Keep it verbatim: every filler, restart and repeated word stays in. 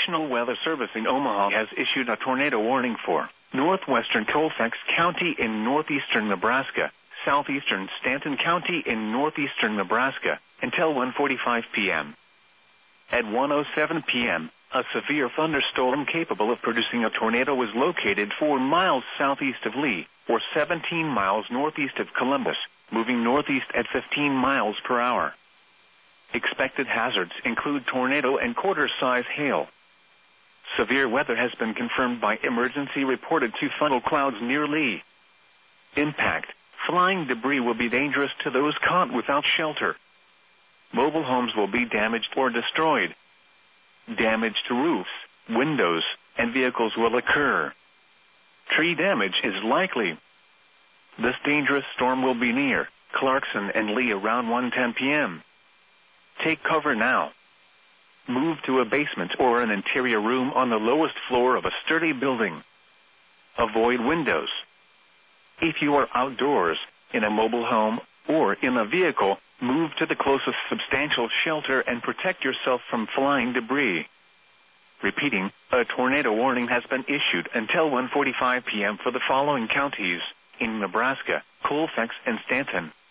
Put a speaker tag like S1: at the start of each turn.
S1: National Weather Service in Omaha has issued a tornado warning for northwestern Colfax County in northeastern Nebraska, southeastern Stanton County in northeastern Nebraska, until one forty-five p m At one oh seven p m, a severe thunderstorm capable of producing a tornado was located four miles southeast of Lee, or seventeen miles northeast of Columbus, moving northeast at fifteen miles per hour. Expected hazards include tornado and quarter-size hail. Severe weather has been confirmed by emergency reported to funnel clouds near Lee. Impact: flying debris will be dangerous to those caught without shelter. Mobile homes will be damaged or destroyed. Damage to roofs, windows, and vehicles will occur. Tree damage is likely. This dangerous storm will be near Clarkson and Lee around one ten p m Take cover now. Move to a basement or an interior room on the lowest floor of a sturdy building. Avoid windows. If you are outdoors, in a mobile home, or in a vehicle, move to the closest substantial shelter and protect yourself from flying debris. Repeating, a tornado warning has been issued until one forty-five p m for the following counties in Nebraska: Colfax and Stanton.